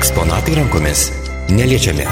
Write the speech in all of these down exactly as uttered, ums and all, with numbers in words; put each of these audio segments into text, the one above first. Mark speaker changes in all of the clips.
Speaker 1: Eksponatai rankomis neliečiami.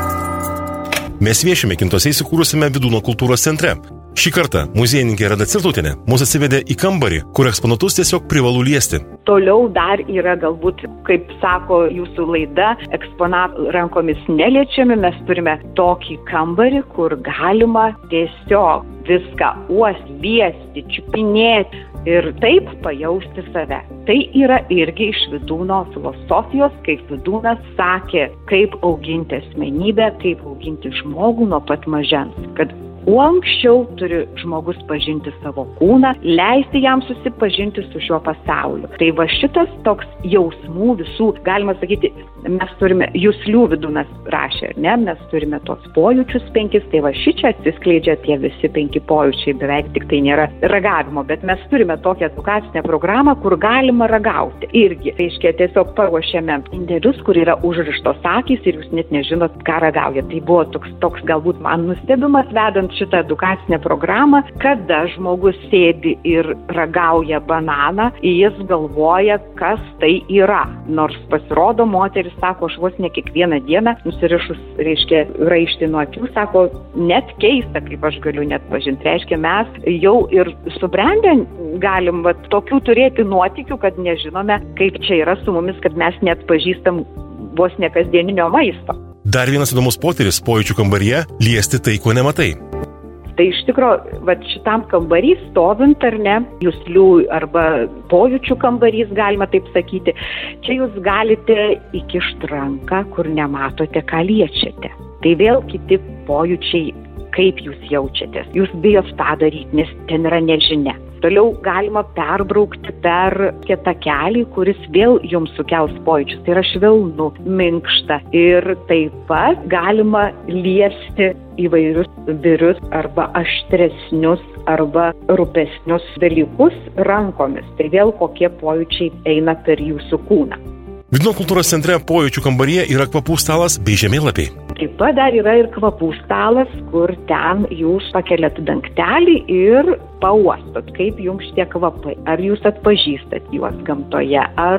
Speaker 1: Mes viešime Kintuose įsikūrusiame Vydūno kultūros centre. Šį kartą muziejininkė Reda Cirtautienė mus atsivedė į kambarį, kur eksponatus tiesiog privalu liesti.
Speaker 2: Toliau dar yra galbūt, kaip sako jūsų laida, eksponatai rankomis neliečiami. Mes turime tokį kambarį, kur galima tiesiog viską uosti, liesti, čiupinėti ir taip pajausti save. Tai yra irgi iš Vydūno filosofijos, kaip Vydūnas sakė, kaip auginti asmenybę, kaip auginti žmogų nuo pat mažens. Kad kuo anksčiau turi žmogus pažinti savo kūną, leisti jam susipažinti su šiuo pasauliu. Tai va šitas toks jausmų visų, galima sakyti, mes turime, juslių Vydūnas rašė, ne, mes turime tos pojūčius penkis, tai va šičia atsiskleidžia tie visi penki pojūčiai, beveik tik tai nėra ragavimo, bet mes turime tokią edukacinę programą, kur galima ragauti. Irgi, reiškia, tiesiog paruošėme indelius, kur yra užrištos akys ir jūs net nežinot, ką ragauja. Tai buvo toks, toks galbūt man nustebimas vedant šitą edukacinę programą, kada žmogus sėdi ir ragauja bananą, jis galvoja, kas tai yra. Nors pasirodo, moteris sako, aš vos ne kiekvieną dieną nusirišus, reiškia, raištį nuo akių, sako, net keista, kaip aš galiu net pažinti. Reiškia, mes jau ir subrendę galim va, tokių turėti nuotykių, kad nežinome, kaip čia yra su mumis, kad mes net pažįstam vos ne kasdieninio maisto.
Speaker 1: Dar vienas įdomus potyris pojūčių kambaryje – liesti tai, ko nematai.
Speaker 2: Tai iš tikro, va, šitam kambarys stovint ar ne, juslių arba pojūčių kambarys, galima taip sakyti, čia jūs galite įkišti ranką, kur nematote, ką liečiate. Tai vėl kiti pojūčiai, kaip jūs jaučiatės. Jūs bijot tą daryti, nes ten yra nežinia. Toliau galima perbraukti per kietą kelį, kuris vėl jums sukels pojūčius. Tai yra švelnu, minkšta. Ir taip pat galima liesti įvairius birius arba aštresnius arba rūpesnius dalykus rankomis. Tai vėl kokie pojūčiai eina per jūsų kūną.
Speaker 1: Vydūno kultūros centre pojūčių kambaryje yra kvapų stalas bei žemėlapiai.
Speaker 2: Taip pat dar yra ir kvapų stalas, kur ten jūs pakeliat dangtelį ir pauostot, kaip jums šitie kvapai. Ar jūs atpažįstat juos gamtoje, ar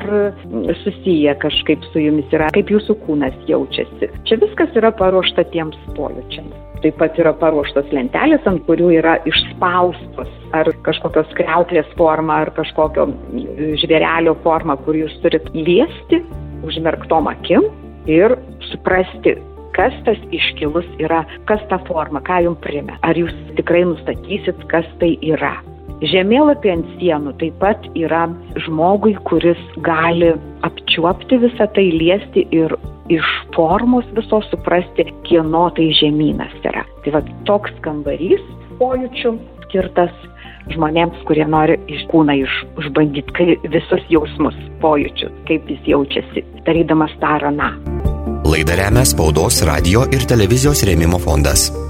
Speaker 2: susiję kažkaip su jumis yra, kaip jūsų kūnas jaučiasi. Čia viskas yra paruošta tiems pojūčiams. Taip pat yra paruoštos lentelės, ant kurių yra išspaustos ar kažkokios kriauklės forma, ar kažkokio žvėrelio forma, kur jūs turit liesti užmerktom akim ir suprasti, kas tas iškilus yra, kas ta forma, ką jums primena. Ar jūs tikrai nustatysit, kas tai yra. Žemėlapį ant sienų taip pat yra žmogui, kuris gali apčiuopti visą tai, liesti ir iš formos visos suprasti, kieno tai žemynas yra. Tai va toks kambarys pojūčių skirtas žmonėms, kurie nori iš kūną iš, išbandyti visus jausmus, pojūčius, kaip jis jaučiasi, darydamas tą ar aną.
Speaker 1: Laidą remia Spaudos, radijo ir televizijos rėmimo fondas.